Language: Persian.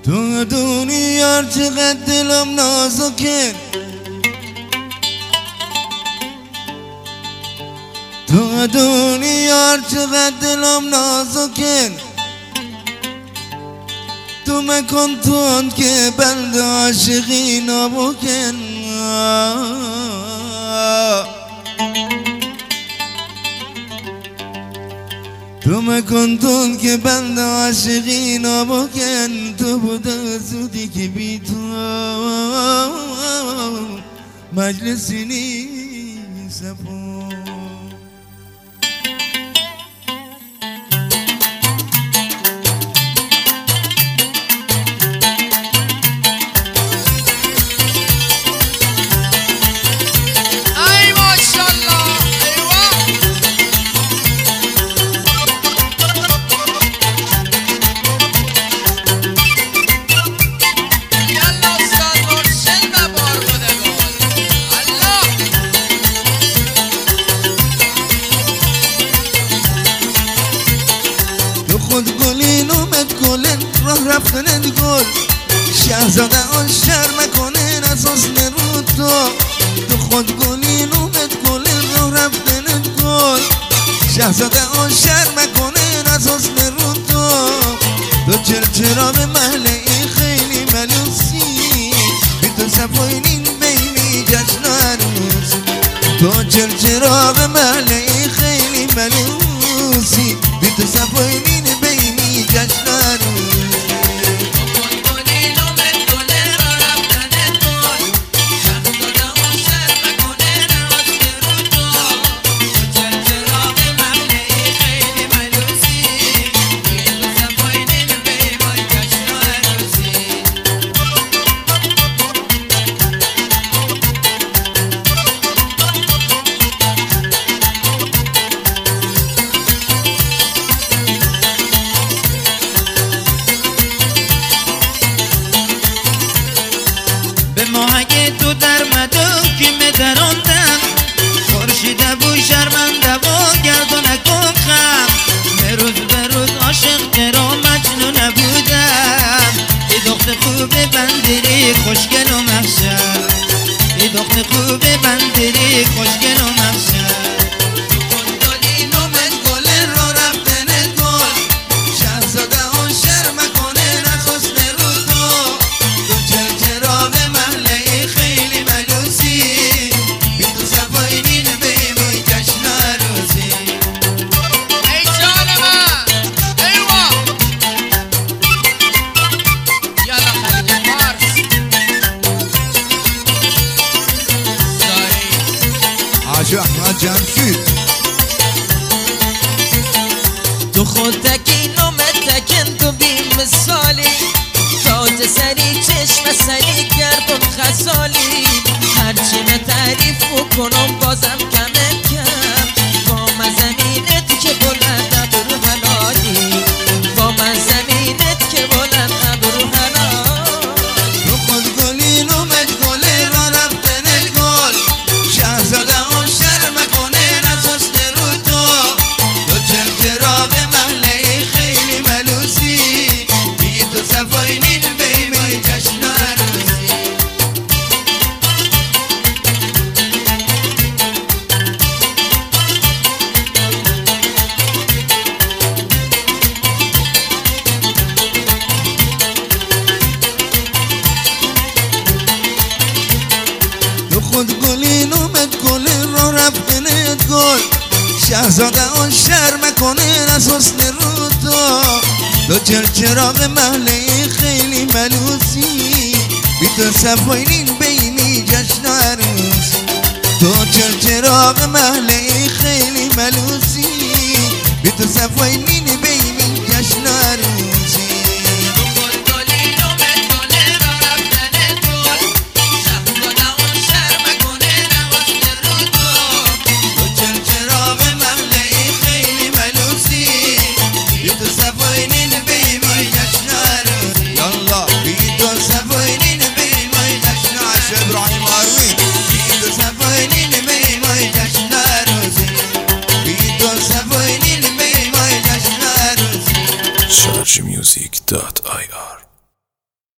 تو دنیا چقدر دلم نازکه، تو دنیا چقدر دلم نازکه، تو مکن تون که بند عاشقی نبکن، تو مکن تون که بند عاشقی نبکن. تو بوده زودی که بی تو مجلسی نیست سپون. خود گلین اومد گلن راه رفتنت گل، شهزاده آن شرم کنن از حسن رو تو. تو خود گلین اومد گلن راه رفتنت گل، شهزاده آن شرم کنن از حسن رو تو. تو چرا به محله خیلی ملوسی، بی تو صفاینین بیمی جشن عروس. تو چرا به محله خیلی ملوسی، بی تو صفاینین بیمی جشن عروس. به ماهی تو در مدوکی مدراندم، خورشید بو شرمنده و گردنک و خم. به روز عاشق ترا مجنون بودم، ای دختر خوب بندری خوشگل و محشر، ای دختر خوب بندری خوشگل و محشر. حاج احمد جمشید تو خود تکین و متکن، تو بی مثالی، تاج سری چشم سری گردم خسالی. هرچی به تعریف کنم بازم کمه کم، با من زمینت که بلند ابرو حلالی، با من زمینت که بلند ابرو حلالی. تو خود گلین اومد گل را رفتن گل، شهزاده آن شرم کنن از حسن رو تو. تو چرا به محله خیلی ملوسی، بی تو صفاینین بیمی جشن عروسی. تو خود گلین اومد گل را رفتنت گل، شهزاده آن شرم کنن از حسن رو تو. تو چرا به محله خیلی ملوسی، بی تو صفاینین بیمی جشن عروس. تو چرا به محله خیلی ملوسی، بی تو صفاینین بیمی جشن عروس.